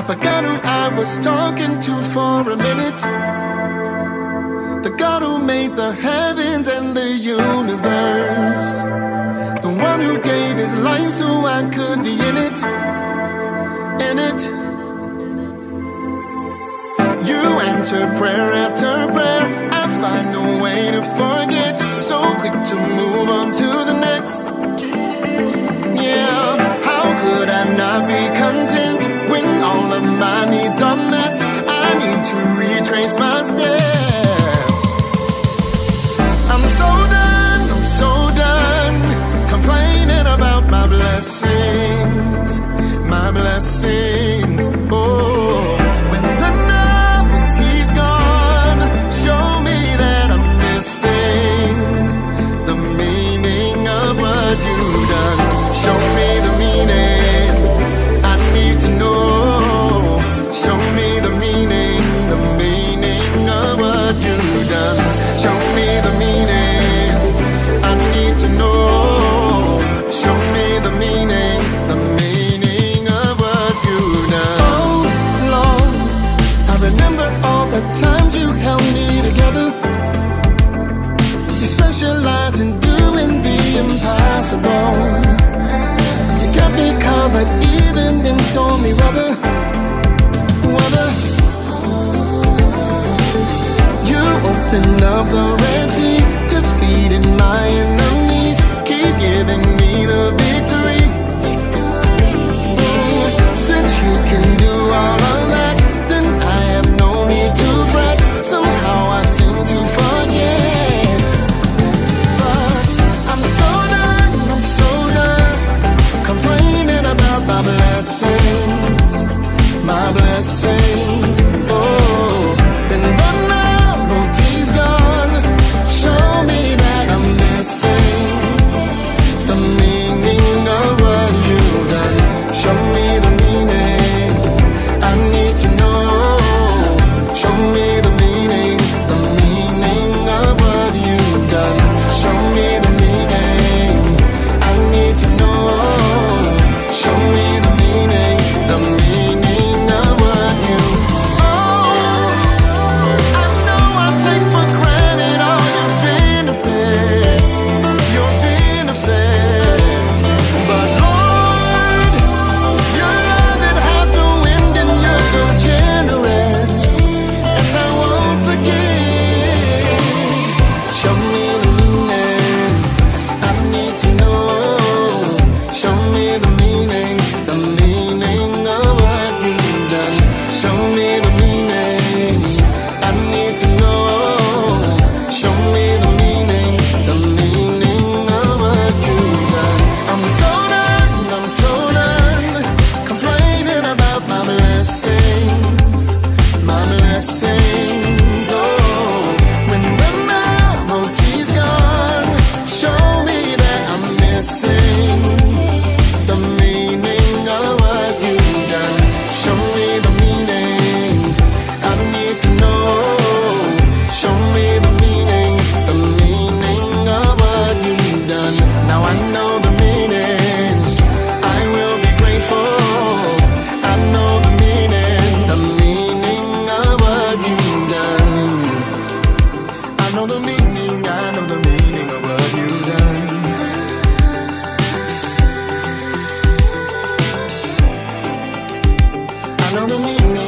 forgot who I was talking to for a minute. The God who made the heavens and the universe, the one who gave his life so I could be in it, in it. You answer prayer after prayer, I find a way to forget, so quick to move on to the next. Yeah, how could I not be content when all of my needs are met? I need to retrace my steps. I'm so done complaining about my blessings, my blessings. Oh, when the novelty's gone, show me that I'm missing the meaning of what you've done. Show me the meaning, I need to know. Show me the meaning of what you've done. Show me the meaning, I need to know. Show me the meaning of what you've done. Oh Lord, I remember all the times you held me together. You specialize in doing the impossible. You kept me covered even in stormy weather. You opened up the Red Sea, defeated my enemies, keep giving me the victory. Since you can do all of that, then I have no need to fret. Somehow I seem to forget. But I'm so done complaining about my blessings, my blessings. Oh, then the novelty's gone. Show me that I'm missing the meaning of what you've done. Show me the meaning, I need to know. Show me the meaning of what you've done. Show me the meaning, I need to know. Show me the meaning of what you. Oh, I know I take for granted all your benefits, but Lord, your love, it has no end, and you're so generous, and I won't forget. Show me the meaning, I need to know. Show me the meaning of what you've done. Show me the meaning, I need to know. Show me the meaning of what you've done. I'm so done complaining about my blessings, my blessings. Oh, when the novelty's gone, show me that I'm missing the meaning of what you've done. Show me the meaning, I need to know. Show me the meaning of what you've done. Now I know the meaning, I will be grateful. I know the meaning of what you've done. I know the meaning of what you've done. I know the meaning.